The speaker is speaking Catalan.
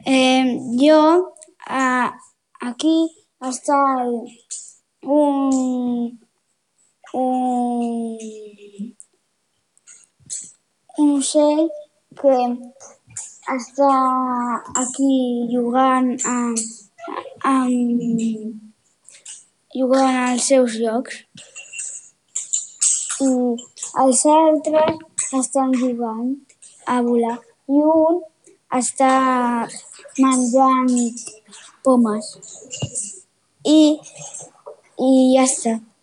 Jo, aquí està un, un ocell que està aquí amb, jugant als seus jocs i els altres estan jugant a volar i un està menjant pomes i ja està.